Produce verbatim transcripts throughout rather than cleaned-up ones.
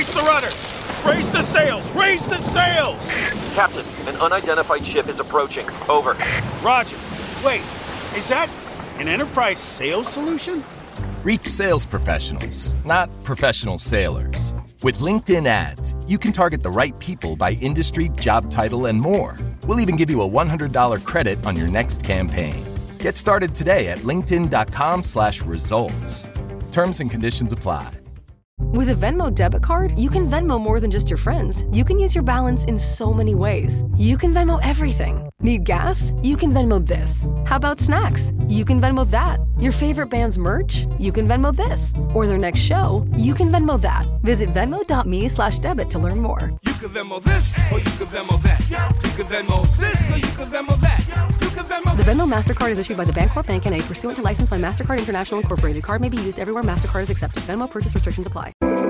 Brace the rudders! Raise the sails! Raise the sails! Captain, an unidentified ship is approaching. Over. Roger. Wait, is that an enterprise sales solution? Reach sales professionals, not professional sailors. With LinkedIn ads, you can target the right people by industry, job title, and more. We'll even give you a one hundred dollars credit on your next campaign. Get started today at linkedin.com slash results. Terms and conditions apply. With a Venmo debit card, you can Venmo more than just your friends. You can use your balance in so many ways. You can Venmo everything. Need gas? You can Venmo this. How about snacks? You can Venmo that. Your favorite band's merch? You can Venmo this. Or their next show? You can Venmo that. Visit venmo.me slash debit to learn more. You can Venmo this, or you can Venmo that. You can Venmo this, or you can Venmo that. You can Venmo. The Venmo MasterCard is issued by the Bancorp Bank N A pursuant to license by MasterCard International Incorporated. Card may be used everywhere MasterCard is accepted. Venmo purchase restrictions apply.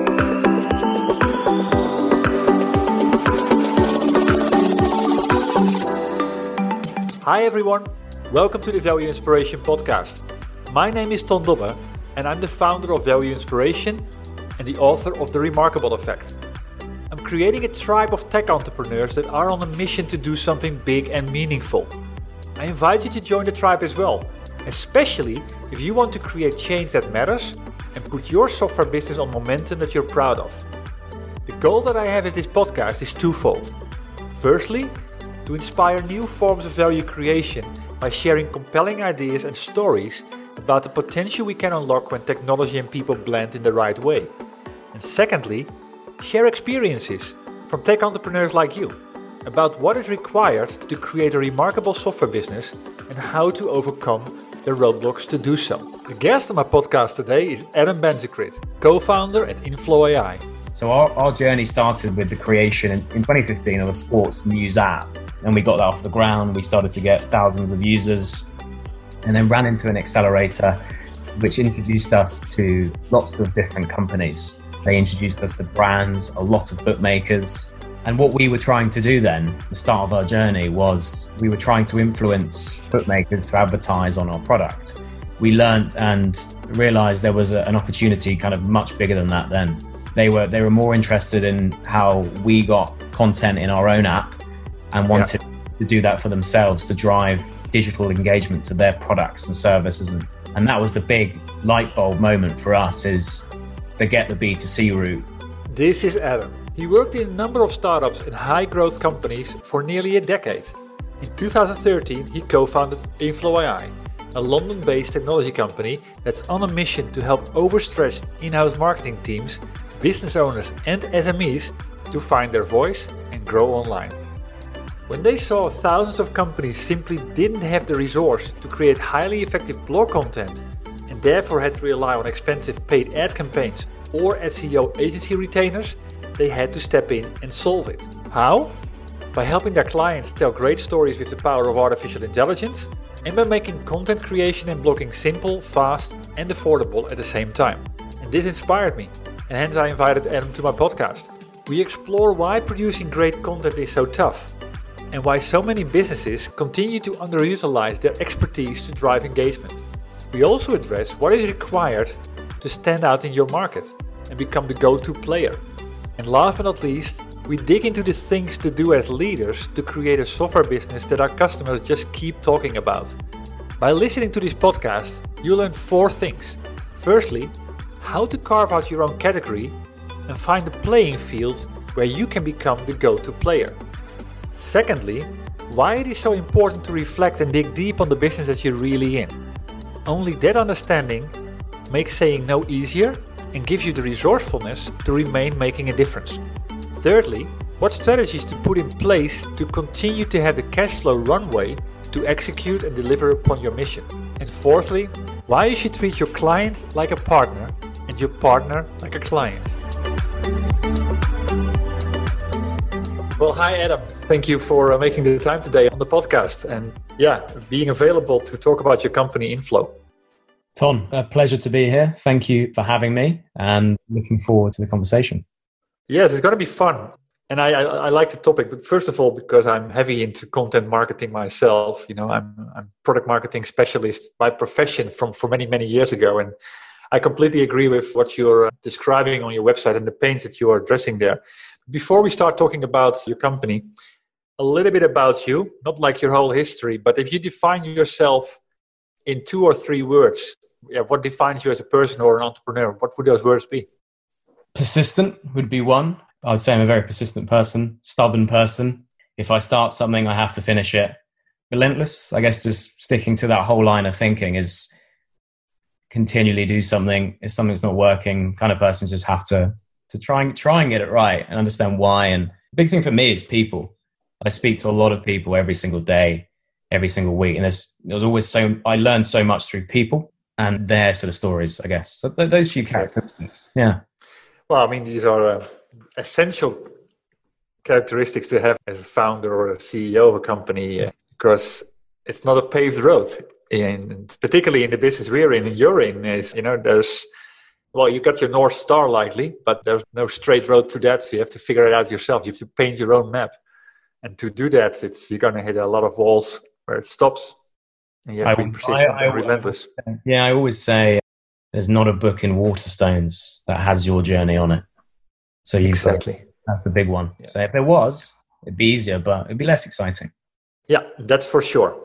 Hi everyone, welcome to the Value Inspiration podcast. My name is Ton Dobbe and I'm the founder of Value Inspiration and the author of The Remarkable Effect. I'm creating a tribe of tech entrepreneurs that are on a mission to do something big and meaningful. I invite you to join the tribe as well, especially if you want to create change that matters and put your software business on momentum that you're proud of. The goal that I have with this podcast is twofold. Firstly, to inspire new forms of value creation by sharing compelling ideas and stories about the potential we can unlock when technology and people blend in the right way. And secondly, share experiences from tech entrepreneurs like you about what is required to create a remarkable software business and how to overcome the roadblocks to do so. The guest on my podcast today is Adam Benzikrit, co-founder at Inflow A I. So our, our journey started with the creation in, in twenty fifteen of a sports news app. And we got that off the ground. We started to get thousands of users and then ran into an accelerator which introduced us to lots of different companies. They introduced us to brands, a lot of bookmakers. And what we were trying to do then, the start of our journey, was we were trying to influence bookmakers to advertise on our product. We learned and realized there was a, an opportunity kind of much bigger than that then. They were, they were more interested in how we got content in our own app and wanted yeah. to do that for themselves to drive digital engagement to their products and services. And, and that was the big light bulb moment for us, is forget the B two C route. This is Adam. He worked in a number of startups and high growth companies for nearly a decade. In two thousand thirteen, he co-founded Inflow A I, a London-based technology company that's on a mission to help overstretched in-house marketing teams, business owners and S M Es to find their voice and grow online. When they saw thousands of companies simply didn't have the resource to create highly effective blog content and therefore had to rely on expensive paid ad campaigns or S E O agency retainers, they had to step in and solve it. How? By helping their clients tell great stories with the power of artificial intelligence and by making content creation and blogging simple, fast and affordable at the same time. And this inspired me, and hence I invited Adam to my podcast. We explore why producing great content is so tough and why so many businesses continue to underutilize their expertise to drive engagement. We also address what is required to stand out in your market and become the go-to player. And last but not least, we dig into the things to do as leaders to create a software business that our customers just keep talking about. By listening to this podcast, you'll learn four things. Firstly, how to carve out your own category and find the playing field where you can become the go-to player. Secondly, why it is so important to reflect and dig deep on the business that you're really in. Only that understanding makes saying no easier and gives you the resourcefulness to remain making a difference. Thirdly, what strategies to put in place to continue to have the cash flow runway to execute and deliver upon your mission. And fourthly, why you should treat your client like a partner and your partner like a client. Well, hi Adam. Thank you for uh, making the time today on the podcast and yeah, being available to talk about your company Inflow. Ton, a pleasure to be here. Thank you for having me and looking forward to the conversation. Yes, it's going to be fun. And I, I, I like the topic, but first of all, because I'm heavy into content marketing myself, you know, I'm I'm product marketing specialist by profession from for many, many years ago. And I completely agree with what you're describing on your website and the pains that you are addressing there. Before we start talking about your company, a little bit about you, not like your whole history, but if you define yourself in two or three words, yeah, what defines you as a person or an entrepreneur? What would those words be? Persistent would be one. I would say I'm a very persistent person, stubborn person. If I start something, I have to finish it. Relentless, I guess just sticking to that whole line of thinking is continually do something. If something's not working, kind of person just have to to try and try and get it right and understand why. And the big thing for me is people. I speak to a lot of people every single day, every single week. And there's, there's always so, I learned so much through people and their sort of stories, I guess. So th- those few characteristics. Yeah. Well, I mean, these are uh, essential characteristics to have as a founder or a C E O of a company, uh, because it's not a paved road. And particularly in the business we're in and you're in, is, you know, there's, well, you got your North Star likely, but there's no straight road to that. So you have to figure it out yourself. You have to paint your own map. And to do that, it's you're going to hit a lot of walls where it stops. And you have I, to be persistent I, I, and relentless. I, yeah, I always say there's not a book in Waterstones that has your journey on it. So you exactly. That's the big one. Yeah. So if there was, it'd be easier, but it'd be less exciting. Yeah, that's for sure.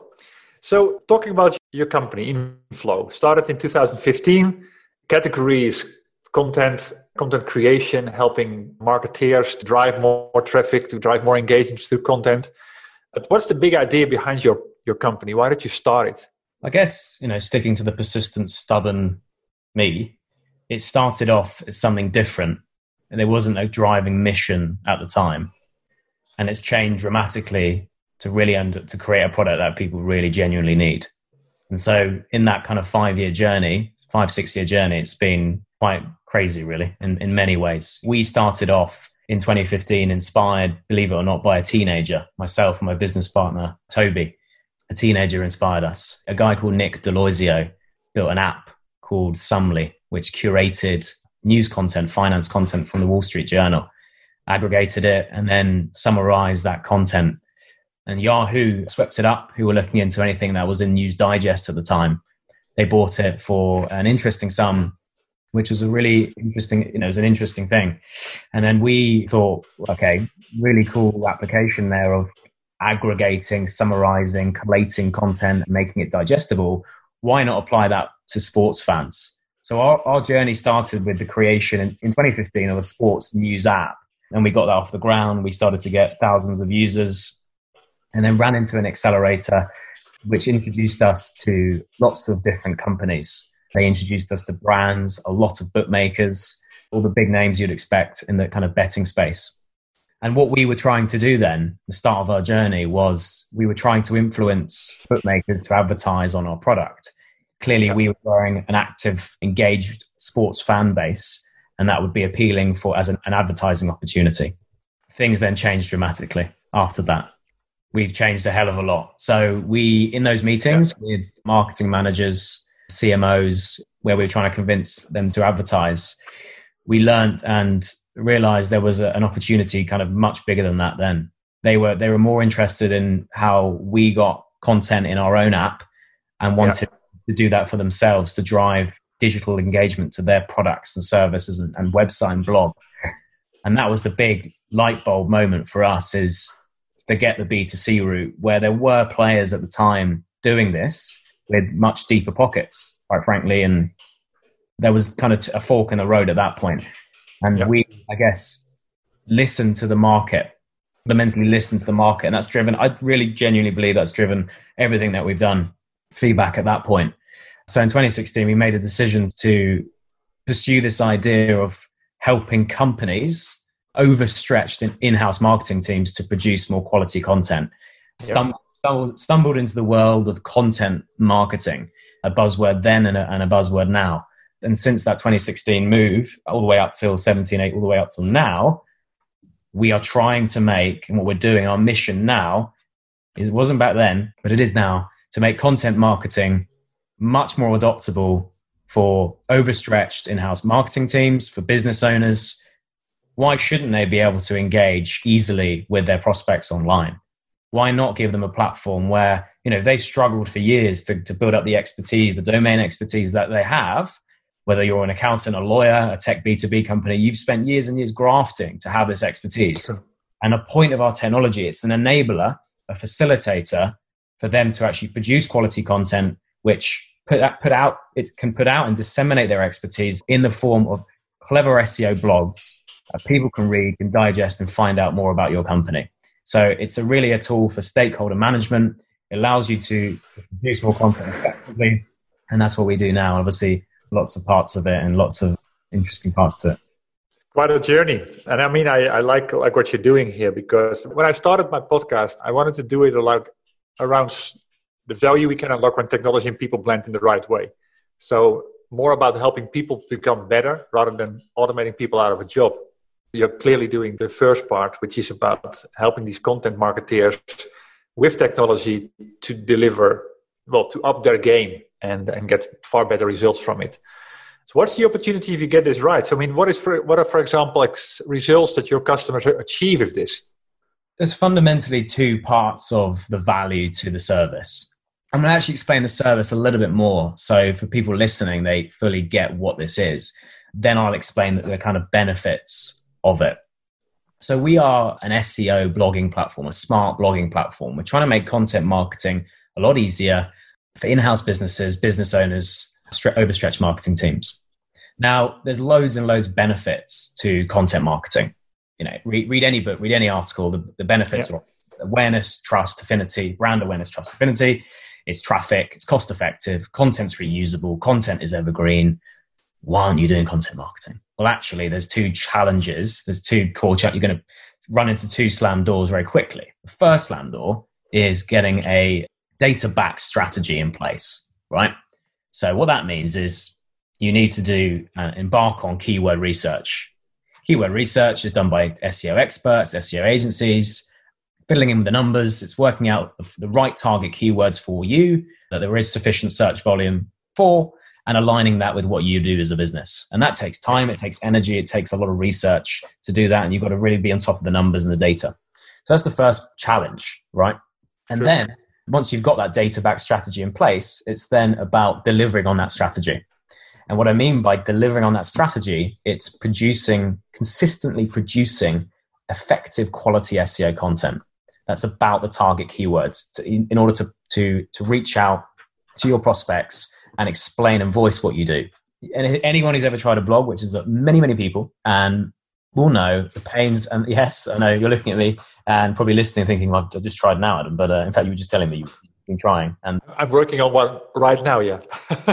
So talking about your company, Inflow, started in two thousand fifteen. Categories, content, content creation, helping marketeers to drive more, more traffic, to drive more engagement through content. But what's the big idea behind your, your company? Why did you start it? I guess, you know, sticking to the persistent, stubborn me, it started off as something different. And there wasn't a driving mission at the time. And it's changed dramatically to really under, to create a product that people really genuinely need. And so in that kind of five-year journey, five, six-year journey, it's been quite crazy, really, in, in many ways. We started off in twenty fifteen inspired, believe it or not, by a teenager. Myself and my business partner, Toby, a teenager inspired us. A guy called Nick Deloisio built an app called Sumly, which curated news content, finance content from the Wall Street Journal, aggregated it, and then summarized that content. And Yahoo swept it up, who were looking into anything that was in News Digest at the time. They bought it for an interesting sum, which was a really interesting, you know, it was an interesting thing. And then we thought, okay, really cool application there of aggregating, summarizing, collating content, and making it digestible. Why not apply that to sports fans? So our, our journey started with the creation in, in twenty fifteen of a sports news app. And we got that off the ground. We started to get thousands of users and then ran into an accelerator which introduced us to lots of different companies. They introduced us to brands, a lot of bookmakers, all the big names you'd expect in the kind of betting space. And what we were trying to do then, the start of our journey, was we were trying to influence bookmakers to advertise on our product. Clearly, we were growing an active, engaged sports fan base, and that would be appealing for as an, an advertising opportunity. Things then changed dramatically after that. We've changed a hell of a lot. So we, in those meetings with marketing managers, C M Os, where we were trying to convince them to advertise, we learned and realized there was a, an opportunity kind of much bigger than that then. They were, they were more interested in how we got content in our own app and wanted yeah. to do that for themselves to drive digital engagement to their products and services and, and website and blog. And that was the big light bulb moment for us, is forget the B two C route, where there were players at the time doing this with much deeper pockets, quite frankly. And there was kind of a fork in the road at that point. And yep. we, I guess, listened to the market, fundamentally listened to the market. And that's driven, I really genuinely believe that's driven everything that we've done, feedback at that point. So in twenty sixteen, we made a decision to pursue this idea of helping companies overstretched in in-house marketing teams to produce more quality content. Stum- stumbled, stumbled into the world of content marketing, a buzzword then and a, and a buzzword now. And since that twenty sixteen move, all the way up till seventeen eight, all the way up till now, we are trying to make, and what we're doing, our mission now, is it wasn't back then, but it is now, to make content marketing much more adoptable for overstretched in-house marketing teams, for business owners. Why shouldn't they be able to engage easily with their prospects online? Why not give them a platform where, you know, they've struggled for years to, to build up the expertise, the domain expertise that they have, whether you're an accountant, a lawyer, a tech B two B company, you've spent years and years grafting to have this expertise. Sure. And a point of our technology, it's an enabler, a facilitator for them to actually produce quality content, which put out, put out, it can put out and disseminate their expertise in the form of clever S E O blogs that people can read, can digest, and find out more about your company. So it's a really a tool for stakeholder management. It allows you to produce more content effectively. And that's what we do now. Obviously, lots of parts of it and lots of interesting parts to it. Quite a journey. And I mean, I, I like like what you're doing here, because when I started my podcast, I wanted to do it around, around the value we can unlock when technology and people blend in the right way. So more about helping people become better rather than automating people out of a job. You're clearly doing the first part, which is about helping these content marketeers with technology to deliver, well, to up their game and, and get far better results from it. So what's the opportunity if you get this right? So, I mean, what is for, what are, for example, like results that your customers achieve with this? There's fundamentally two parts of the value to the service. I'm going to actually explain the service a little bit more. So for people listening, they fully get what this is. Then I'll explain the kind of benefits of it. So we are an S E O blogging platform, a smart blogging platform. We're trying to make content marketing a lot easier for in-house businesses, business owners, overstretched marketing teams. Now, there's loads and loads of benefits to content marketing. You know, read, read any book, read any article. The, the benefits yeah. are awareness, trust, affinity, brand awareness, trust, affinity. It's traffic. It's cost effective. Content's reusable. Content is evergreen. Why aren't you doing content marketing? Well, actually, there's two challenges. There's two core challenges. You're going to run into two slam doors very quickly. The first slam door is getting a data-backed strategy in place, right? So what that means is you need to do uh, embark on keyword research. Keyword research is done by S E O experts, S E O agencies, fiddling in with the numbers. It's working out the right target keywords for you that there is sufficient search volume for, and aligning that with what you do as a business. And that takes time, it takes energy, it takes a lot of research to do that. And you've got to really be on top of the numbers and the data. So that's the first challenge, right? And sure. Then once you've got that data-backed strategy in place, it's then about delivering on that strategy. And what I mean by delivering on that strategy, it's producing, consistently producing effective quality S E O content that's about the target keywords to, in, in order to, to, to reach out to your prospects and explain and voice what you do. And anyone who's ever tried a blog, which is many, many people, and will know the pains. And yes, I know you're looking at me and probably listening, thinking, well, I've just tried now, Adam. But uh, in fact, you were just telling me you've been trying. And I'm working on one right now, yeah.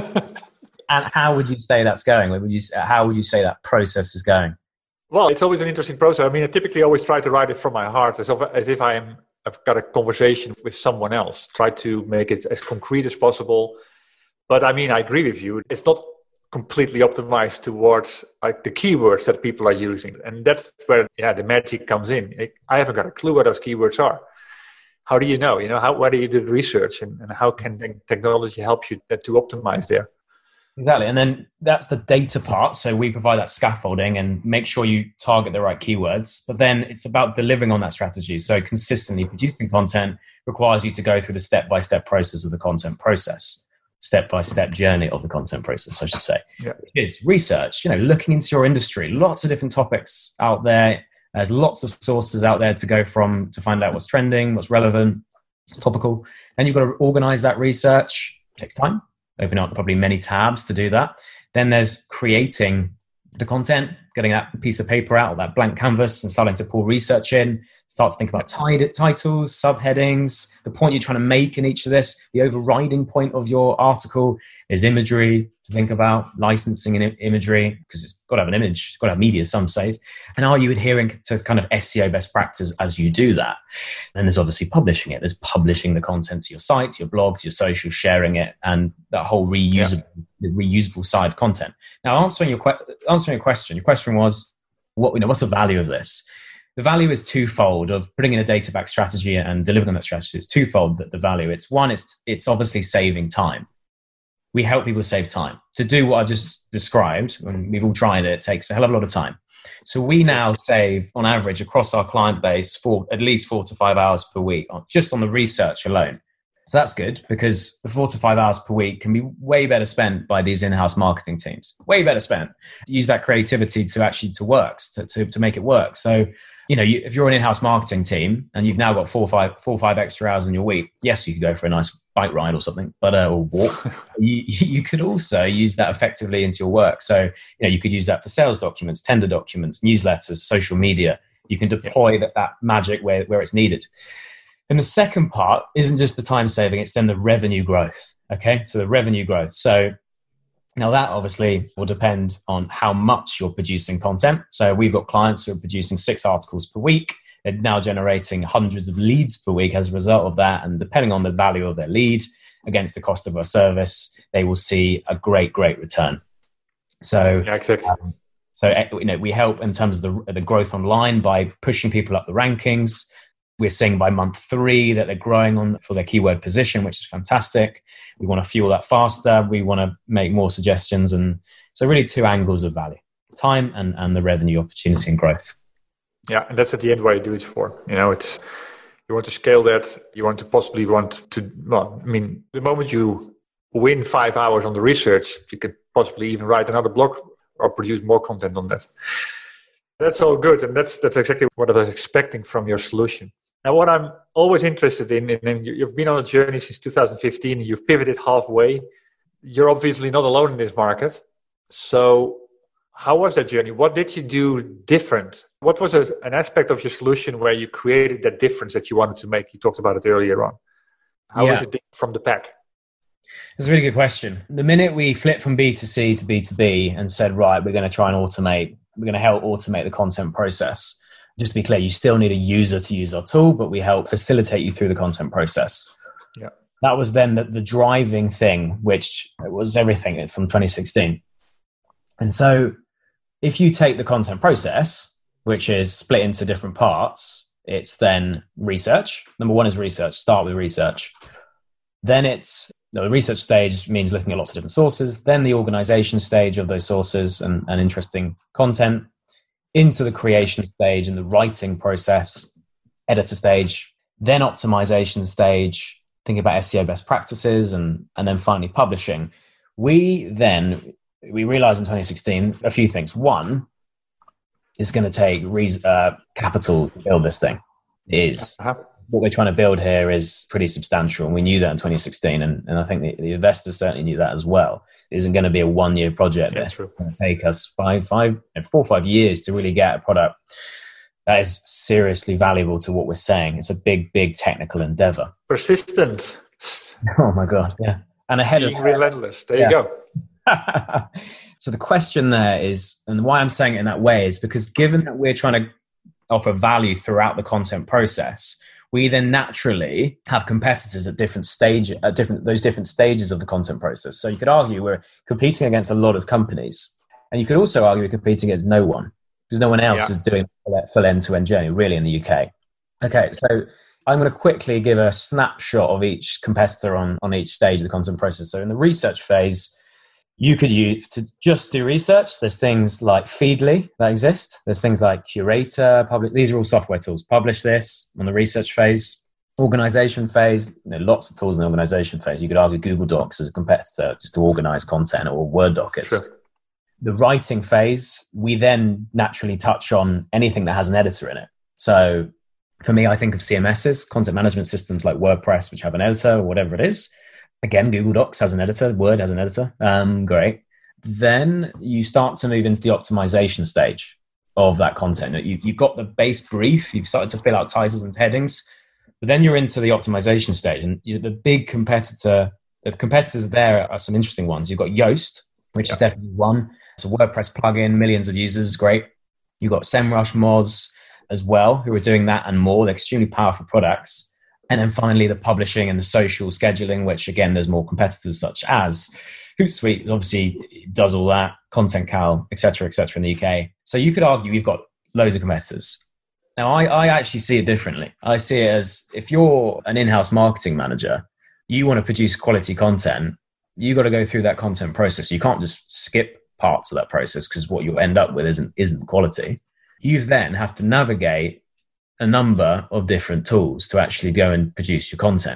And how would you say that's going? Would you, how would you say that process is going? Well, it's always an interesting process. I mean, I typically always try to write it from my heart, as if, as if I am, I've got a conversation with someone else. Try to make it as concrete as possible. But I mean, I agree with you. It's not completely optimized towards like the keywords that people are using. And that's where yeah, the magic comes in. I haven't got a clue what those keywords are. How do you know? You know, how where do you do the research, and, and how can technology help you to optimize there? Exactly. And then that's the data part. So we provide that scaffolding and make sure you target the right keywords. But then it's about delivering on that strategy. So consistently producing content requires you to go through the step-by-step process of the content process. Step-by-step journey of the content process, I should say. Yeah. It is research, you know, looking into your industry, lots of different topics out there. There's lots of sources out there to go from to find out what's trending, what's relevant, what's topical. Then you've got to organize that research. It takes time. Open up probably many tabs to do that. Then there's creating the content, getting that piece of paper out, that blank canvas, and starting to pull research in, start to think about t- titles, subheadings, the point you're trying to make in each of this. The overriding point of your article is imagery to think about, licensing and I- imagery, because it's got to have an image, it's got to have media, some say. And are you adhering to kind of S E O best practice as you do that? Then there's obviously publishing it. There's publishing the content to your site, your blogs, your social, sharing it, and that whole reusable, yeah. the reusable side of content. Now, answering your que- answering your question, your question was, what you know, what's the value of this? The value is twofold of putting in a data-backed strategy and delivering on that strategy. It's twofold that the value. It's one, it's it's obviously saving time. We help people save time. To do what I've just described, when we've all tried it, it takes a hell of a lot of time. So we now save, on average, across our client base, for at least four to five hours per week, just on the research alone. So that's good because the four to five hours per week can be way better spent by these in-house marketing teams. Way better spent. Use that creativity to actually to work, to, to, to make it work. So, you know, you, if you're an in-house marketing team and you've now got four or five, four or five extra hours in your week, yes, you could go for a nice bike ride or something, but uh, or walk. you, you could also use that effectively into your work. So, you know, you could use that for sales documents, tender documents, newsletters, social media. You can deploy yeah. that, that magic where, where it's needed. And the second part isn't just the time saving, it's then the revenue growth. Okay. So the revenue growth. So now that obviously will depend on how much you're producing content. So we've got clients who are producing six articles per week. They're now generating hundreds of leads per week as a result of that. And depending on the value of their lead against the cost of our service, they will see a great, great return. So, yeah, exactly. um, so you know, we help in terms of the, the growth online by pushing people up the rankings. We're seeing by month three that they're growing on for their keyword position, which is fantastic. We want to fuel that faster. We want to make more suggestions. And so really two angles of value, time and, and the revenue opportunity and growth. Yeah, and that's at the end why you do it for. You know, it's you want to scale that. You want to possibly want to, well, I mean, the moment you win five hours on the research, you could possibly even write another blog or produce more content on that. That's all good. And that's that's exactly what I was expecting from your solution. Now, what I'm always interested in, and you've been on a journey since two thousand fifteen, you've pivoted halfway. You're obviously not alone in this market. So how was that journey? What did you do different? What was a, an aspect of your solution where you created that difference that you wanted to make? You talked about it earlier on. How yeah. was it different from the pack? That's a really good question. The minute we flipped from B to C to B to B and said, right, we're going to try and automate, we're going to help automate the content process. Just to be clear, you still need a user to use our tool, but we help facilitate you through the content process. Yeah, that was then the, the driving thing, which was everything from twenty sixteen. And so if you take the content process, which is split into different parts, it's then research. Number one is research. Start with research. Then it's the research stage means looking at lots of different sources. Then the organization stage of those sources and, and interesting content. Into the creation stage and the writing process, editor stage, then optimization stage, thinking about S E O best practices, and, and then finally publishing. We then, we realized in twenty sixteen a few things. One, it's going to take re- uh, capital to build this thing. It is. Uh-huh. What we're trying to build here is pretty substantial. And we knew that in twenty sixteen. And, and I think the, the investors certainly knew that as well. It isn't going to be a one-year project. Yeah, this. It's going to take us five, five, four or five years to really get a product that is seriously valuable to what we're saying. It's a big, big technical endeavor. Persistent. Oh my God. Yeah. And ahead Being of relentless. There yeah. you go. So the question there is, and why I'm saying it in that way is because given that we're trying to offer value throughout the content process, we then naturally have competitors at different stage, at different those different stages of the content process. So you could argue we're competing against a lot of companies, and you could also argue we're competing against no one because no one else yeah. is doing that full end-to-end journey really in the U K. Okay, so I'm going to quickly give a snapshot of each competitor on, on each stage of the content process. So in the research phase, you could use to just do research. There's things like Feedly that exist. There's things like Curator, Public. These are all software tools. Publish this on the research phase. Organization phase, you know, lots of tools in the organization phase. You could argue Google Docs as a competitor just to organize content, or Word dockets. Sure. The writing phase, we then naturally touch on anything that has an editor in it. So for me, I think of C M Ss, content management systems like WordPress, which have an editor or whatever it is. Again, Google Docs has an editor, Word has an editor. Um, great. Then you start to move into the optimization stage of that content. You, you've got the base brief, you've started to fill out titles and headings, but then you're into the optimization stage. And you know, the big competitor, the competitors there are some interesting ones. You've got Yoast, which yeah. is definitely one. It's a WordPress plugin, millions of users, great. You've got SEMrush Mods as well, who are doing that and more. They're extremely powerful products. And then finally, the publishing and the social scheduling, which again, there's more competitors such as Hootsuite, obviously does all that, Content Cal, et cetera, et cetera in the U K. So you could argue you've got loads of competitors. Now, I, I actually see it differently. I see it as if you're an in-house marketing manager, you want to produce quality content, you got to go through that content process. You can't just skip parts of that process because what you'll end up with isn't, isn't quality. You then have to navigate a number of different tools to actually go and produce your content.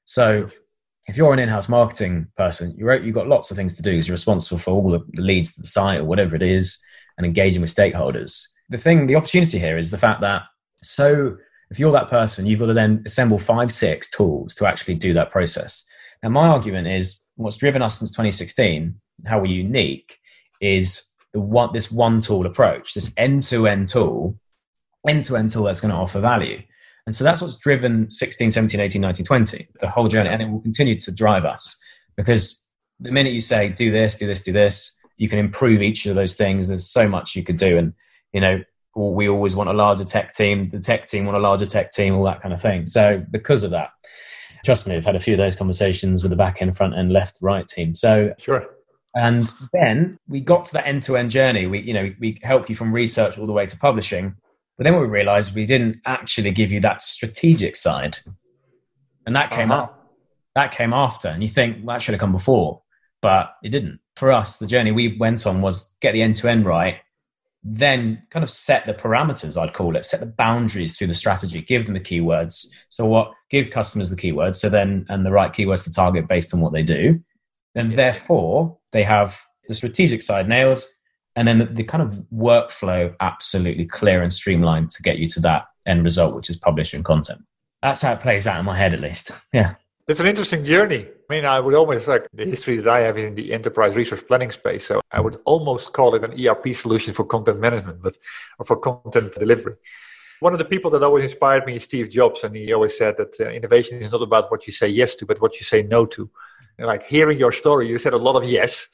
So if you're an in-house marketing person, you're, you've got lots of things to do because you're responsible for all the, the leads to the site or whatever it is and engaging with stakeholders. The thing, the opportunity here is the fact that, so if you're that person, you've got to then assemble five, six tools to actually do that process. Now, my argument is what's driven us since twenty sixteen, how we're unique, is the one, this one tool approach, this end-to-end tool, end-to-end tool that's going to offer value. And so that's what's driven sixteen, seventeen, eighteen, nineteen, twenty, the whole journey. And it will continue to drive us because the minute you say, do this, do this, do this, you can improve each of those things. There's so much you could do. And, you know, we always want a larger tech team. The tech team want a larger tech team, all that kind of thing. So because of that, trust me, I've had a few of those conversations with the back end, front end, left, right team. So sure. And then we got to that end-to-end journey. We, you know, we help you from research all the way to publishing. But then we realized we didn't actually give you that strategic side. And that came uh-huh. up. That came after. And you think, well, that should have come before. But it didn't. For us, the journey we went on was get the end-to-end right, then kind of set the parameters, I'd call it, set the boundaries through the strategy, give them the keywords. So what? Give customers the keywords, so then, and the right keywords to target based on what they do. And yeah. Therefore, they have the strategic side nailed, and then the, the kind of workflow absolutely clear and streamlined to get you to that end result, which is publishing content. That's how it plays out in my head, at least. Yeah. It's an interesting journey. I mean, I would almost, like, the history that I have in the enterprise resource planning space, so I would almost call it an E R P solution for content management, but or for content delivery. One of the people that always inspired me is Steve Jobs, and he always said that uh, innovation is not about what you say yes to, but what you say no to. And like hearing your story, you said a lot of yes,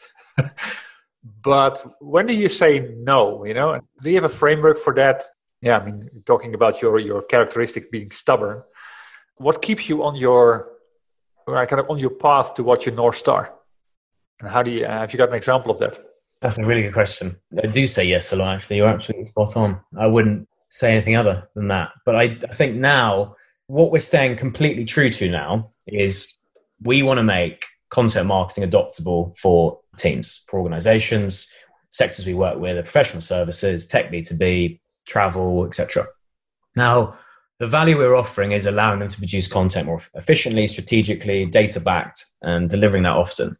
but when do you say no? You know, do you have a framework for that? Yeah, I mean, talking about your your characteristic being stubborn, what keeps you on your kind of on your path towards your North Star? And how do you, uh, have you got an example of that? That's a really good question. I do say yes a lot, actually. You're absolutely spot on. I wouldn't say anything other than that. But I, I think now what we're staying completely true to now is we want to make content marketing adoptable for teams, for organizations, sectors we work with, professional services, tech B two B, travel, et cetera. Now, the value we're offering is allowing them to produce content more efficiently, strategically, data-backed, and delivering that often.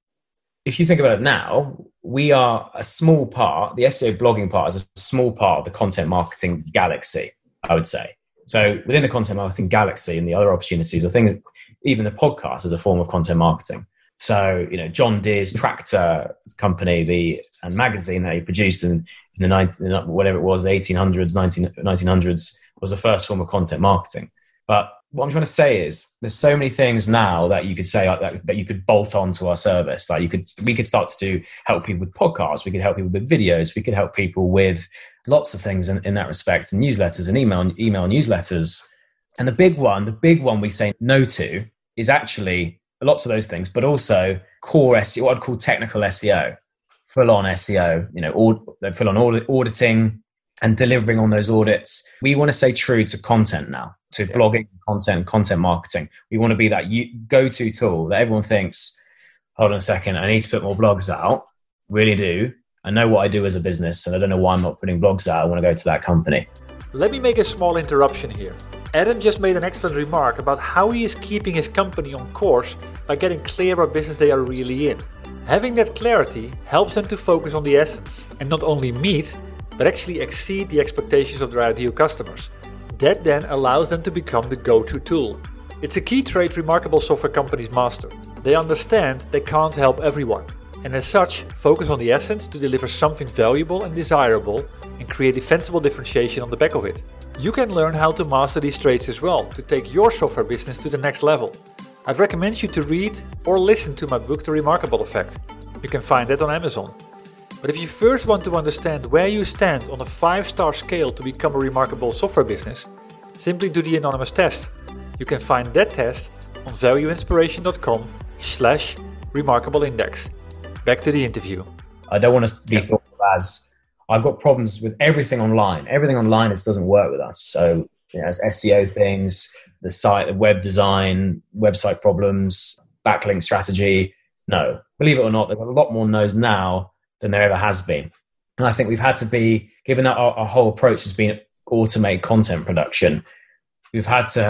If you think about it now, we are a small part, the S E O blogging part is a small part of the content marketing galaxy, I would say. So within the content marketing galaxy and the other opportunities are things, even the podcast is a form of content marketing. So, you know, John Deere's tractor company, the and magazine that he produced in, in the nineteen, whatever it was, the eighteen hundreds, nineteen, nineteen hundreds, was the first form of content marketing. But what I'm trying to say is there's so many things now that you could say like that, that you could bolt on to our service. Like you could, we could start to do, help people with podcasts. We could help people with videos. We could help people with lots of things in, in that respect, and newsletters and email, email newsletters. And the big one, the big one we say no to is actually lots of those things, but also core S E O, what I'd call technical S E O, full on S E O, you know, aud- full on audit, auditing and delivering on those audits. We want to stay true to content now, to yeah. blogging, content, content marketing. We want to be that go-to tool that everyone thinks, hold on a second, I need to put more blogs out. Really do. I know what I do as a business, and I don't know why I'm not putting blogs out. I want to go to that company. Let me make a small interruption here. Adam just made an excellent remark about how he is keeping his company on course by getting clear what business they are really in. Having that clarity helps them to focus on the essence and not only meet, but actually exceed the expectations of their ideal customers. That then allows them to become the go-to tool. It's a key trait remarkable software companies master. They understand they can't help everyone, and as such, focus on the essence to deliver something valuable and desirable and create defensible differentiation on the back of it. You can learn how to master these traits as well to take your software business to the next level. I'd recommend you to read or listen to my book, The Remarkable Effect. You can find that on Amazon. But if you first want to understand where you stand on a five-star scale to become a remarkable software business, simply do the anonymous test. You can find that test on valueinspiration.com slash remarkable index. Back to the interview. I don't want us to be yeah. thought of as, I've got problems with everything online. Everything online is, doesn't work with us. So, you know, it's S E O things, the site, the web design, website problems, backlink strategy. No, believe it or not, there's a lot more no's now than there ever has been. And I think we've had to be, given that our, our whole approach has been automate content production, we've had to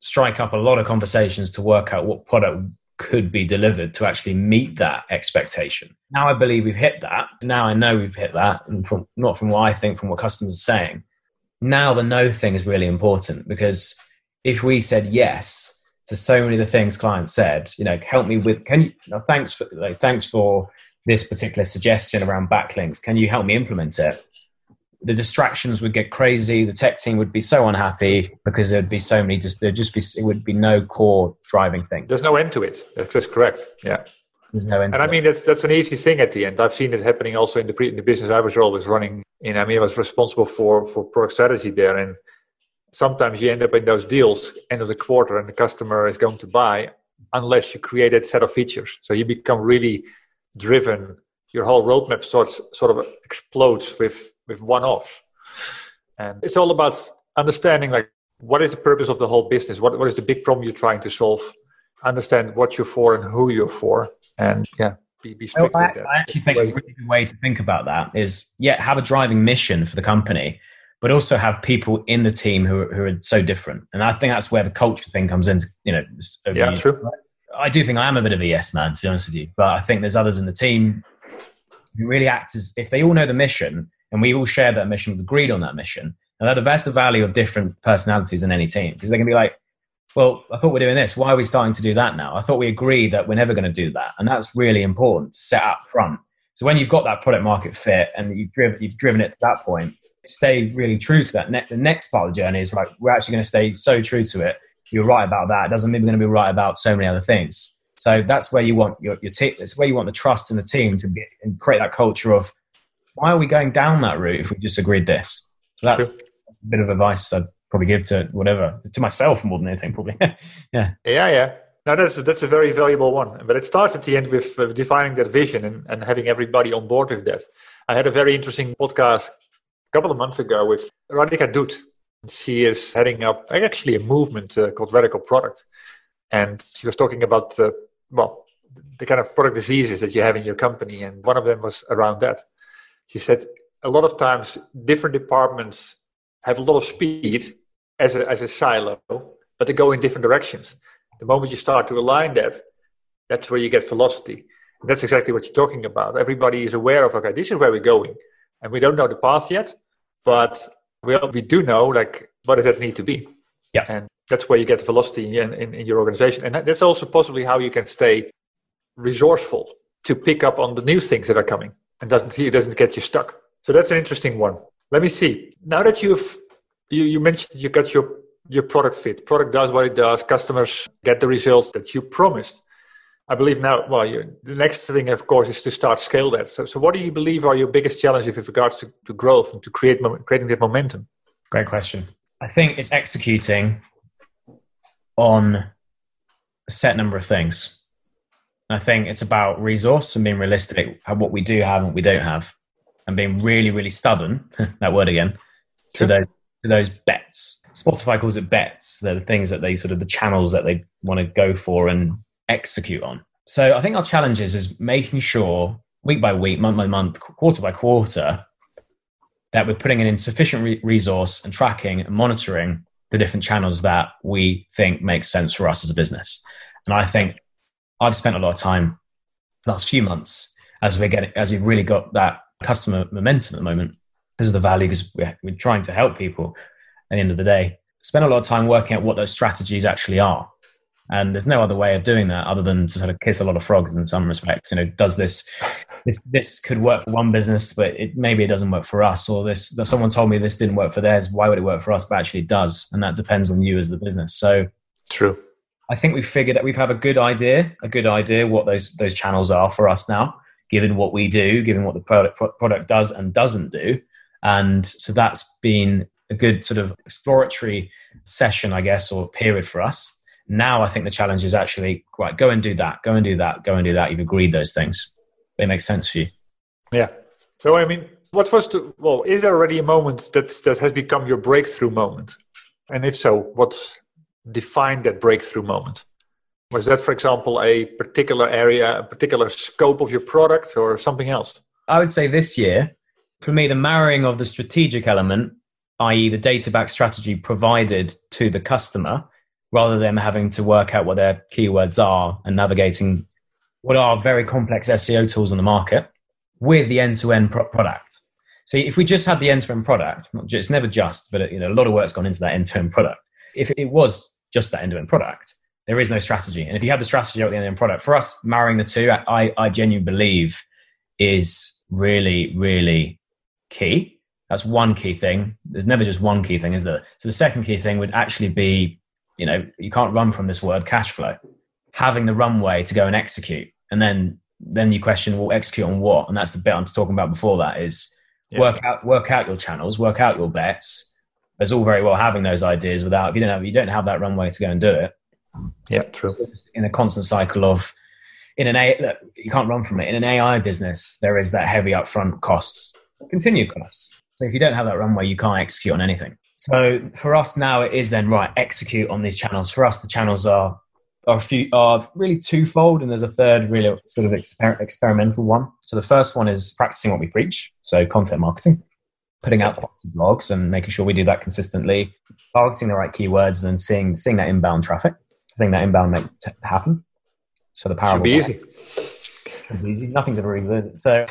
strike up a lot of conversations to work out what product could be delivered to actually meet that expectation. Now I believe we've hit that. Now I know we've hit that, and from not from what I think, from what customers are saying. Now the no thing is really important, because if we said yes to so many of the things clients said, you know, help me with, can you, no, thanks for, like, thanks for this particular suggestion around backlinks. Can you help me implement it? The distractions would get crazy. The tech team would be so unhappy because there'd be so many, just, there'd just be, it would be no core driving thing. There's no end to it. That's correct. Yeah. There's no end and to I mean, it. that's, that's an easy thing at the end. I've seen it happening also in the, pre, in the business I was always running in. I mean, I was responsible for, for product strategy there. And sometimes you end up in those deals, end of the quarter, and the customer is going to buy unless you create a set of features. So you become really driven. Your whole roadmap starts sort of explodes with, with one-offs. And it's all about understanding, like, what is the purpose of the whole business? What What is the big problem you're trying to solve? Understand what you're for and who you're for. And yeah, be, be strict well, I, with that. I actually think a really good way to think about that is, yeah, have a driving mission for the company, but also have people in the team who are, who are so different. And I think that's where the culture thing comes into, you know. Yeah, true. I do think I am a bit of a yes man, to be honest with you. But I think there's others in the team who really act as if they all know the mission and we all share that mission, we've agreed on that mission. And that's the value of different personalities in any team, because they can be like, well, I thought we're doing this. Why are we starting to do that now? I thought we agreed that we're never going to do that. And that's really important to set up front. So when you've got that product market fit and you've driven, you've driven it to that point, stay really true to that. Ne- the next part of the journey is, right, we're actually going to stay so true to it. You're right about that. It doesn't mean we're going to be right about so many other things. So that's where you want your, your team. It's where you want the trust in the team to be, and create that culture of, why are we going down that route if we just agreed this? So that's, that's a bit of advice I'd probably give to whatever, to myself more than anything, probably. yeah. Yeah, yeah. No, that's that's a very valuable one. But it starts at the end with uh, defining that vision and, and having everybody on board with that. I had a very interesting podcast a couple of months ago with Radhika Dut. She is heading up actually a movement uh, called Radical Product. And she was talking about, uh, well, the kind of product diseases that you have in your company. And one of them was around that. She said, a lot of times different departments have a lot of speed as a, as a silo, but they go in different directions. The moment you start to align that, that's where you get velocity. And that's exactly what you're talking about. Everybody is aware of, okay, this is where we're going. And we don't know the path yet, but we, we do know, like, what does that need to be? Yeah. And that's where you get velocity in, in, in your organization. And that's also possibly how you can stay resourceful to pick up on the new things that are coming and doesn't it doesn't get you stuck. So that's an interesting one. Let me see. Now that you've you, you mentioned you got your your product fit. Product does what it does. Customers get the results that you promised. I believe now, well, you, the next thing, of course, is to start scale that. So, so what do you believe are your biggest challenges with regards to, to growth and to create creating that momentum? Great question. I think it's executing on a set number of things. I think it's about resource and being realistic at what we do have and what we don't have, and being really, really stubborn, that word again, to those, to those bets. Spotify calls it bets. They're the things that they sort of, the channels that they want to go for and execute on. So I think our challenge is, is making sure week by week, month by month, quarter by quarter, that we're putting in sufficient re- resource and tracking and monitoring the different channels that we think make sense for us as a business. And I think I've spent a lot of time the last few months as we're getting, as we've really got that customer momentum at the moment. This is the value, because we're, we're trying to help people at the end of the day. Spend a lot of time working out what those strategies actually are. And there's no other way of doing that other than to sort of kiss a lot of frogs in some respects. You know, does this, this, this could work for one business, but it, maybe it doesn't work for us, or this, someone told me this didn't work for theirs. Why would it work for us? But actually it does. And that depends on you as the business. So true. I think we've figured that we've have a good idea, a good idea what those, those channels are for us now, given what we do, given what the product, product does and doesn't do. And so that's been a good sort of exploratory session, I guess, or period for us. Now I think the challenge is actually, right, go and do that, go and do that, go and do that. You've agreed those things. They make sense for you. Yeah. So, I mean, what was the, well, is there already a moment that, that has become your breakthrough moment? And if so, what defined that breakthrough moment? Was that, for example, a particular area, a particular scope of your product, or something else? I would say this year, for me, the marrying of the strategic element, that is the data-backed strategy provided to the customer, rather than having to work out what their keywords are and navigating what are very complex S E O tools on the market with the end-to-end pro- product. So if we just had the end-to-end product, not just, it's never just, but you know, a lot of work's gone into that end-to-end product. If it was just that end-to-end product, there is no strategy. And if you have the strategy at the end-to-end product, for us, marrying the two, I, I genuinely believe is really, really key. That's one key thing. There's never just one key thing, is there? So the second key thing would actually be, you know, you can't run from this word, cash flow. Having the runway to go and execute. And then, then you question, well, execute on what? And that's the bit I'm talking about before that is, Yeah. Work out, work out your channels, work out your bets. It's all very well having those ideas without, if you don't have, you don't have that runway to go and do it. Yeah, true. So in a constant cycle of, in an A, look, you can't run from it. In an A I business, there is that heavy upfront costs, continued costs. So if you don't have that runway, you can't execute on anything. So for us now, it is then right, execute on these channels. For us, the channels are are a few are really twofold, and there's a third really sort of exper- experimental one. So the first one is practicing what we preach, so content marketing, putting out quality blogs and making sure we do that consistently, targeting the right keywords, and then seeing seeing that inbound traffic, seeing that inbound make t- happen. So the power should be easy. Should be easy. Nothing's ever easy, is it? So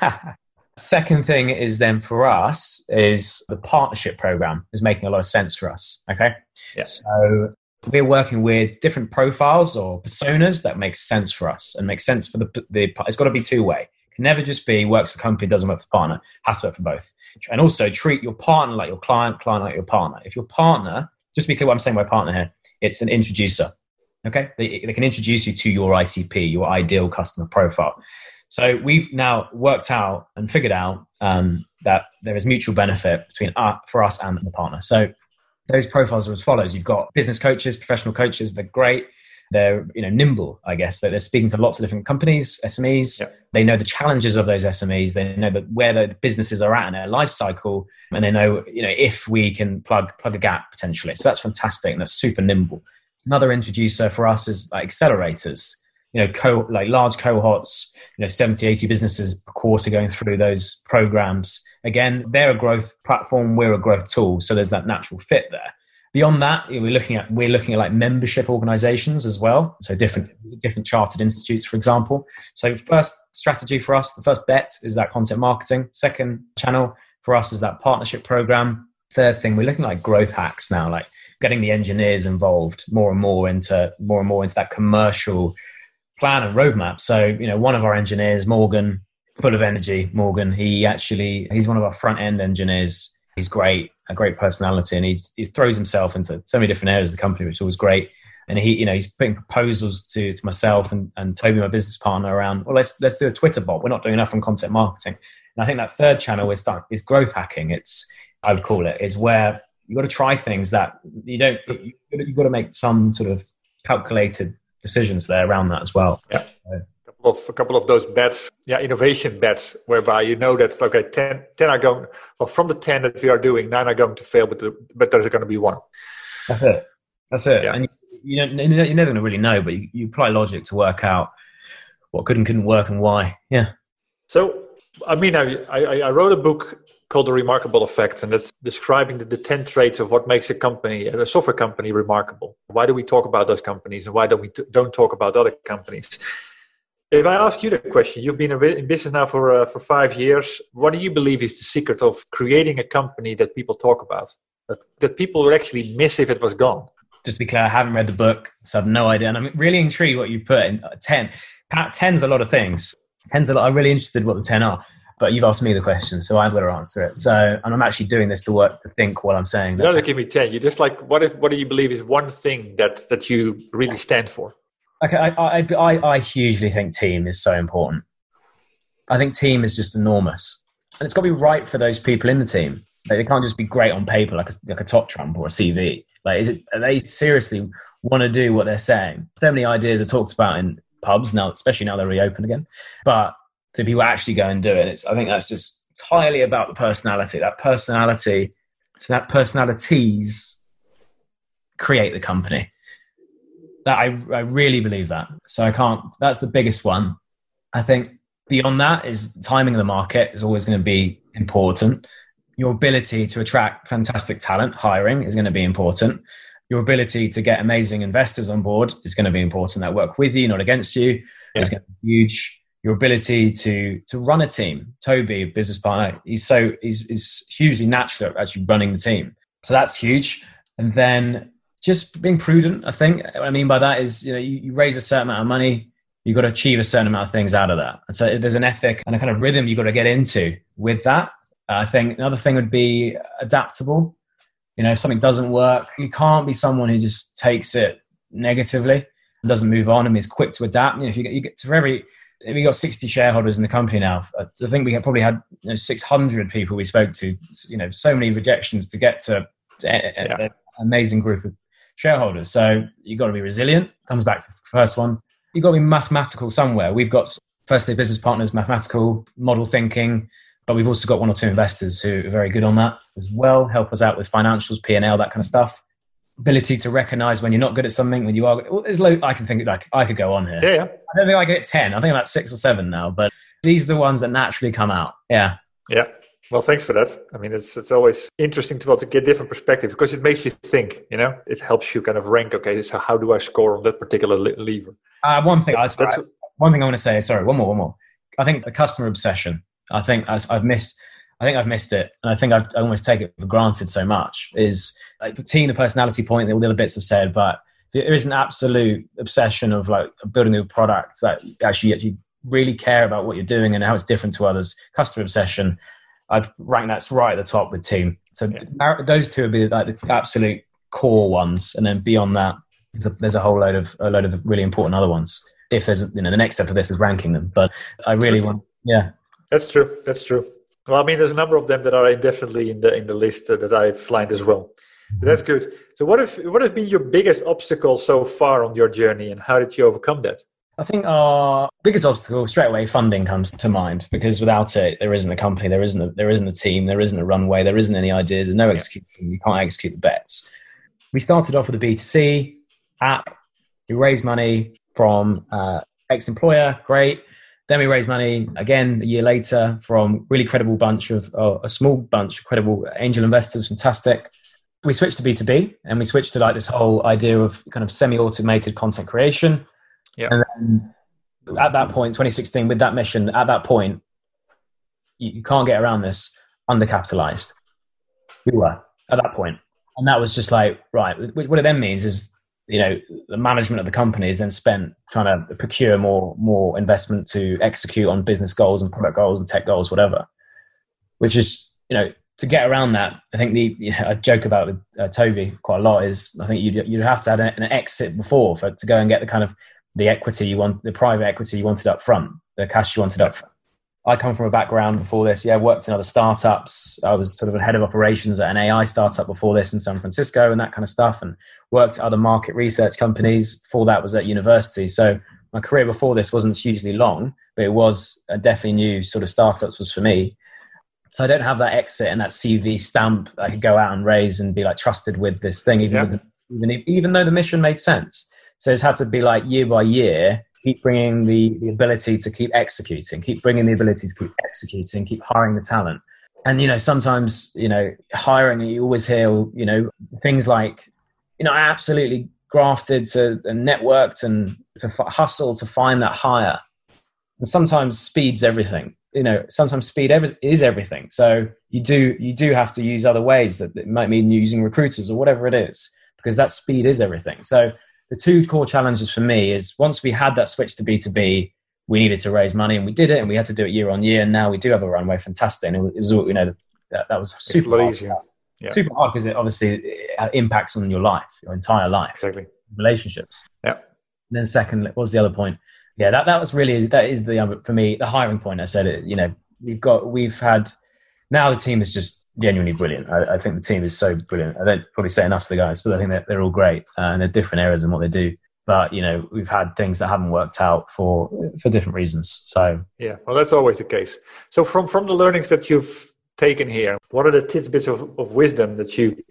second thing is then for us is the partnership program is making a lot of sense for us. Okay, yeah. So we're working with different profiles or personas that make sense for us and make sense for the, the it's got to be two-way. It can never just be works for the company, doesn't work for the partner. It has to work for both. And also treat your partner like your client, client like your partner. If your partner, just to be clear what I'm saying by partner here, it's an introducer. Okay? They, they can introduce you to your I C P, your ideal customer profile. So we've now worked out and figured out um, that there is mutual benefit between uh, for us and the partner. So those profiles are as follows. You've got business coaches, professional coaches. They're great. They're, you know, nimble, I guess. They're, they're speaking to lots of different companies, S M Es. Yep. They know the challenges of those S M Es. They know that where the businesses are at in their life cycle. And they know, you know, if we can plug plug a gap potentially. So that's fantastic. And that's super nimble. Another introducer for us is like accelerators. You know, co- like large cohorts, you know, seventy, eighty businesses per quarter going through those programs. Again, they're a growth platform, we're a growth tool. So there's that natural fit there. Beyond that, we're looking at we're looking at like membership organizations as well. So different different chartered institutes, for example. So first strategy for us, the first bet is that content marketing. Second channel for us is that partnership program. Third thing, we're looking at like growth hacks now, like getting the engineers involved more and more into more and more into that commercial plan and roadmap. So, you know, one of our engineers, Morgan, full of energy, Morgan, he actually, he's one of our front end engineers. He's great, a great personality, and he, he throws himself into so many different areas of the company, which is always great. And he, you know, he's putting proposals to, to myself and, and Toby, my business partner, around, well, let's, let's do a Twitter bot. We're not doing enough on content marketing. And I think that third channel is start, is growth hacking. It's, I would call it, is where you've got to try things that you don't, you, you've got to make some sort of calculated decisions there around that as well. Yeah. So, Of a couple of those bets, yeah, innovation bets, whereby you know that okay, ten, ten are going, well, from the ten that we are doing, nine are going to fail, but the, but there's going to be one. That's it. That's it. Yeah. And you, you don't, you're never going to really know, but you, you apply logic to work out what could and couldn't work and why. Yeah. So, I mean, I I, I wrote a book called The Remarkable Effect, and that's describing the, the ten traits of what makes a company, a software company, remarkable. Why do we talk about those companies, and why don't we t- don't talk about other companies? If I ask you the question, you've been in business now for uh, for five years. What do you believe is the secret of creating a company that people talk about, that, that people would actually miss if it was gone? Just to be clear, I haven't read the book, so I have no idea. And I'm really intrigued what you put in uh, ten. Ten's a lot of things. Ten's a lot. I'm really interested in what the ten are. But you've asked me the question, so I've got to answer it. So, and I'm actually doing this to work, to think while I'm saying that. You don't give me ten. You just like, what if? What do you believe is one thing that, that you really stand for? Okay, I, I, I, I hugely think team is so important. I think team is just enormous. And it's got to be right for those people in the team. Like, they can't just be great on paper like a, like a top trump or a C V. Like, is it, they seriously want to do what they're saying? So many ideas are talked about in pubs now, especially now they're reopened again. But do people actually go and do it? It's, I think that's just entirely about the personality. That personality, so that personalities create the company. That I, I really believe that. So I can't, that's the biggest one. I think beyond that is timing of the market is always going to be important. Your ability to attract fantastic talent, hiring is going to be important. Your ability to get amazing investors on board is going to be important that work with you, not against you. Yeah. Is going to be huge. Your ability to to run a team. Toby, business partner, he's so he's, he's hugely natural at actually running the team. So that's huge. And then just being prudent, I think. What I mean by that is, you know, you, you raise a certain amount of money, you've got to achieve a certain amount of things out of that. And so there's an ethic and a kind of rhythm you've got to get into with that. Uh, I think another thing would be adaptable. You know, if something doesn't work, you can't be someone who just takes it negatively and doesn't move on and is quick to adapt. You know, if you get, you get to every... We got sixty shareholders in the company now. I think we probably had you know, six hundred people we spoke to. You know, so many rejections to get to, to a, yeah. a, an amazing group of shareholders. So you've got to be resilient. Comes back to the first one. You've got to be mathematical somewhere. We've got firstly business partners, mathematical model thinking, but we've also got one or two investors who are very good on that as well. Help us out with financials, P and L, that kind of stuff. Ability to recognize when you're not good at something, when you are. Well, there's low. I can think like I could go on here. Yeah, yeah. I don't think I get ten. I think I'm at six or seven now. But these are the ones that naturally come out. Yeah. Yeah. Well, thanks for that. I mean, it's it's always interesting to well, to get different perspective because it makes you think. You know, it helps you kind of rank. Okay, so how do I score on that particular le- lever? Uh, one thing. That's, I, that's, one thing I want to say. Sorry, one more. One more. I think the customer obsession. I think I've missed. I think I've missed it. And I think I've I almost take it for granted so much is like the team, the personality point, all the other bits have said, but there is an absolute obsession of like building a product that actually, actually really care about what you're doing and how it's different to others. Customer obsession, I'd rank that's right at the top with team. So yeah. Those two would be like the absolute core ones. And then beyond that, there's a, there's a whole load of, a load of really important other ones. If there's, you know, the next step of this is ranking them, but I really want, yeah. That's true. That's true. Well, I mean, there's a number of them that are definitely in the in the list uh, that I've flagged as well. So that's good. So what if what has been your biggest obstacle so far on your journey, and how did you overcome that? I think our biggest obstacle straight away, funding comes to mind, because without it, there isn't a company, there isn't a, there isn't a team, there isn't a runway, there isn't any ideas, there's no execution. You can't execute the bets. We started off with a B two C app. We raised money from uh, ex-employer, great. Then we raised money again a year later from really credible bunch of, oh, a small bunch of credible angel investors, fantastic. We switched to B two B and we switched to like this whole idea of kind of semi-automated content creation. Yeah. And then at that point, twenty sixteen, with that mission, at that point, you, you can't get around this, undercapitalized. We were at that point. And that was just like, right, what it then means is, you know, the management of the company is then spent trying to procure more more investment to execute on business goals and product goals and tech goals, whatever. Which is, you know, to get around that, I think the you know, I joke about with uh, Toby quite a lot is I think you'd you'd have to have an exit before for to go and get the kind of the equity you want, the private equity you wanted up front, the cash you wanted up front. I come from a background before this. Yeah, I worked in other startups. I was sort of a head of operations at an A I startup before this in San Francisco and that kind of stuff, and worked at other market research companies. Before that was at university. So my career before this wasn't hugely long, but it was uh, definitely new sort of startups was for me. So I don't have that exit and that C V stamp I could go out and raise and be like trusted with this thing, even, yeah. with the, even, even though the mission made sense. So it's had to be like year by year, keep bringing the, the ability to keep executing, keep bringing the ability to keep executing, keep hiring the talent. And, you know, sometimes, you know, hiring, you always hear, you know, things like, you know, I absolutely grafted to and networked and to f- hustle to find that hire. And sometimes speed's everything. You know, sometimes speed ever, is everything. So you do you do have to use other ways that it might mean using recruiters or whatever it is, because that speed is everything. So the two core challenges for me is once we had that switch to B two B, we needed to raise money and we did it, and we had to do it year on year. And now we do have a runway, fantastic. And it was, you know, that, that was super hard. Easier. Yeah. Super hard because it obviously it impacts on your life, your entire life, exactly. Relationships. Yeah. And then second, what was the other point? Yeah, that, that was really, that is the, for me, the hiring point. I said it, you know, we've got, we've had, now the team is just genuinely brilliant. I, I think the team is so brilliant. I don't probably say enough to the guys, but I think that they're all great uh, and they're different areas in what they do. But, you know, we've had things that haven't worked out for, for different reasons. So, yeah, well, that's always the case. So from, from the learnings that you've taken here, what are the tidbits of, of wisdom that you,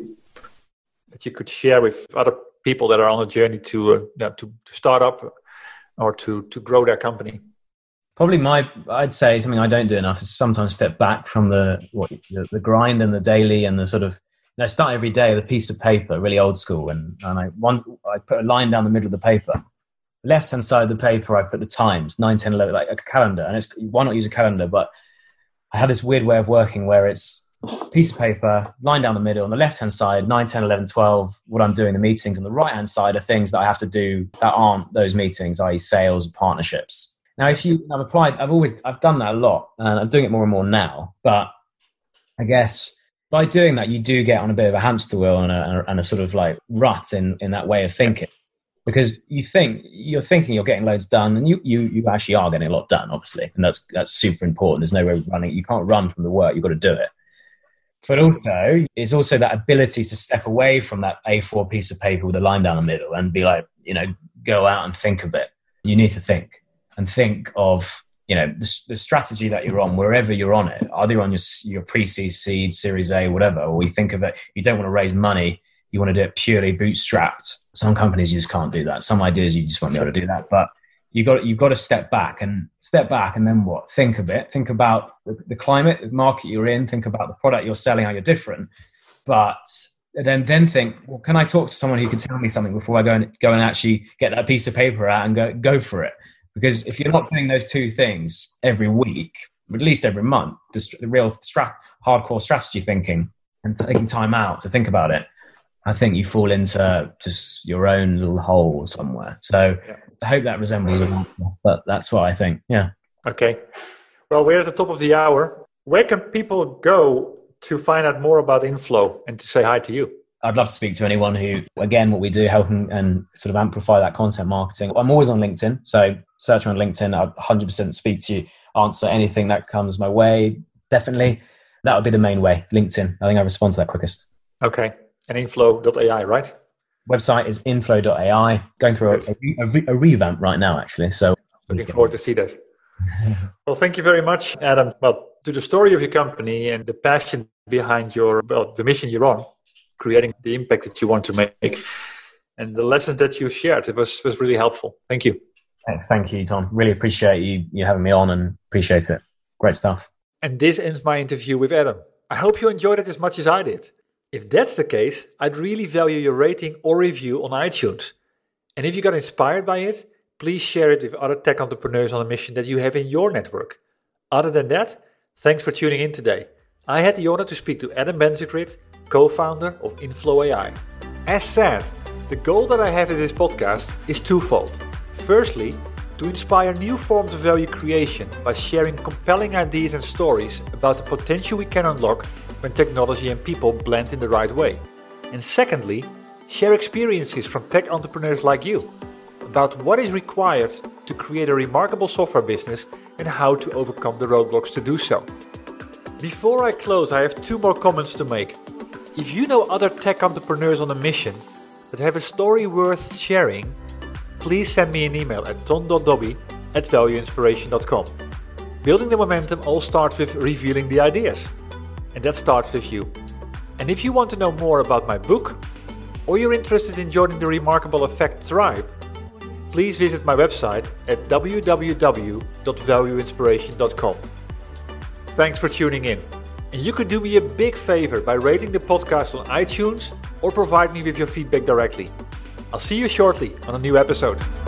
that you could share with other people that are on a journey to, uh, yeah, to, to start up or to, to grow their company? Probably my, I'd say something I don't do enough is sometimes step back from the what the, the grind and the daily and the sort of, And I start every day with a piece of paper, really old school, and, and I one I put a line down the middle of the paper. Left hand side of the paper, I put the times, nine, ten, eleven, like a calendar. And it's why not use a calendar? But I had this weird way of working where it's a piece of paper, line down the middle. On the left hand side, nine, ten, eleven, twelve, what I'm doing, the meetings. On the right hand side are things that I have to do that aren't those meetings, that is sales and partnerships. Now, if you, I've applied, I've always, I've done that a lot, and I'm doing it more and more now. But I guess by doing that, you do get on a bit of a hamster wheel and a, and a sort of like rut in, in that way of thinking. Because you think, you're thinking you're getting loads done, and you, you, you actually are getting a lot done, obviously. And that's, that's super important. There's no way of running. You can't run from the work. You've got to do it. But also, it's also that ability to step away from that A four piece of paper with a line down the middle and be like, you know, go out and think a bit. You need to think. And think of, you know, the, the strategy that you're on, wherever you're on it, either you're on your, your pre-seed, seed, Series A, whatever, or you think of it, you don't want to raise money, you want to do it purely bootstrapped. Some companies you just can't do that. Some ideas you just won't be able to do that. But you got, you've got to step back and step back and then what? Think a bit. Think about the, the climate, the market you're in. Think about the product you're selling, how you're different. But then then think, well, can I talk to someone who can tell me something before I go and go and actually get that piece of paper out and go go for it? Because if you're not doing those two things every week, at least every month, the, the real strat, hardcore strategy thinking and taking time out to think about it, I think you fall into just your own little hole somewhere. So yeah. I hope that resembles an answer, but that's what I think. Yeah. Okay. Well, we're at the top of the hour. Where can people go to find out more about Inflow and to say hi to you? I'd love to speak to anyone who, again, what we do, help and, and sort of amplify that content marketing. I'm always on LinkedIn. So search me on LinkedIn. I'll one hundred percent speak to you, answer anything that comes my way. Definitely. That would be the main way. LinkedIn. I think I respond to that quickest. Okay. And inflow dot A I, right? Website is inflow dot A I. Going through a, a, a revamp right now, actually. So looking forward to see that. Well, thank you very much, Adam. Well, to the story of your company and the passion behind your, well, the mission you're on, creating the impact that you want to make, and the lessons that you shared, it was, was really helpful. Thank you. Thank you, Tom. Really appreciate you, you having me on and appreciate it. Great stuff. And this ends my interview with Adam. I hope you enjoyed it as much as I did. If that's the case, I'd really value your rating or review on iTunes. And if you got inspired by it, please share it with other tech entrepreneurs on a mission that you have in your network. Other than that, thanks for tuning in today. I had the honor to speak to Adam Benzigrit, co-founder of Inflow A I. As said, the goal that I have in this podcast is twofold. Firstly, to inspire new forms of value creation by sharing compelling ideas and stories about the potential we can unlock when technology and people blend in the right way. And secondly, share experiences from tech entrepreneurs like you about what is required to create a remarkable software business and how to overcome the roadblocks to do so. Before I close, I have two more comments to make. If you know other tech entrepreneurs on a mission that have a story worth sharing, please send me an email at tom dot dobby at value inspiration dot com. Building the momentum all starts with revealing the ideas. And that starts with you. And if you want to know more about my book, or you're interested in joining the Remarkable Effect tribe, please visit my website at w w w dot value inspiration dot com. Thanks for tuning in. And you could do me a big favor by rating the podcast on iTunes or provide me with your feedback directly. I'll see you shortly on a new episode.